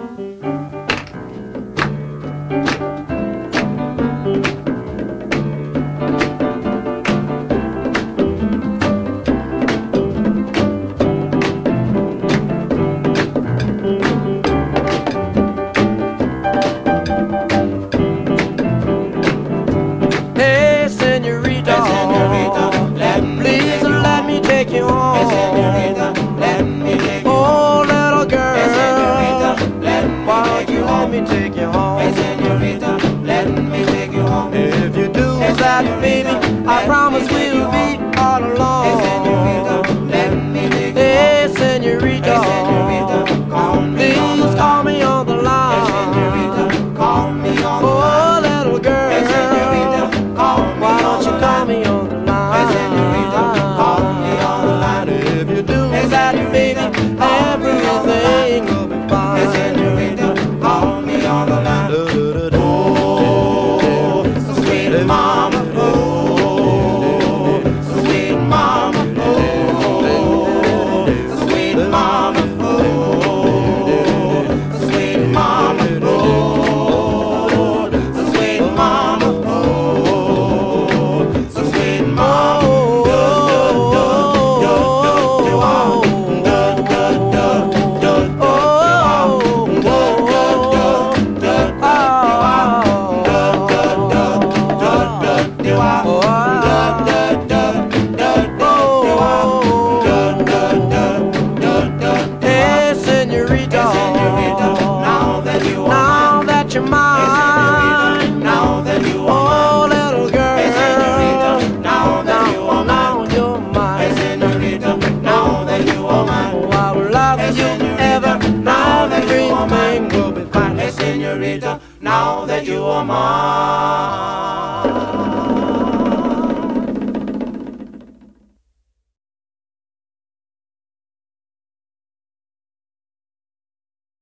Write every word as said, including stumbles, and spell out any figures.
Hey, senorita, Hey, senorita, let me please take you let me home. take you home. Hey, senorita, let me take you Oh, home. little girl, Hey, senorita, let me why take don't you you let me home. take you home? Hey, senorita, let me take you home. If you do Hey, that, senorita, baby, I let promise me take you we'll be home. all Hey, senorita, alone. let me take you Hey, home. senorita, Hey, senorita, call me on the please call me line. on the Hey, senorita, line. call me on the Oh, line. little Hey, senorita, girl, call me why on don't the you call line. me on the Hey, senorita, call me on the line? line. If you do Hey, that, baby, senorita, call me on the line. everything will be Hey, fine. senorita, call me on the line. Do, do, do, do. Oh, so sweet mama, oh, so sweet mama, oh, so sweet mama, oh, so sweet mama, oh, so sweet mama, oh, so sweet mama. Hey, senorita, Now that you are now mine. that you're Hey, mine, senorita, now that you are oh, mine. little girl, Hey, senorita, now that you are now, mine. now you're Hey, mine. senorita, now that you are mine. Oh, I will love Hey, you senorita, ever, now that you are everything mine. will be fine. Hey, senorita, now that you are mine.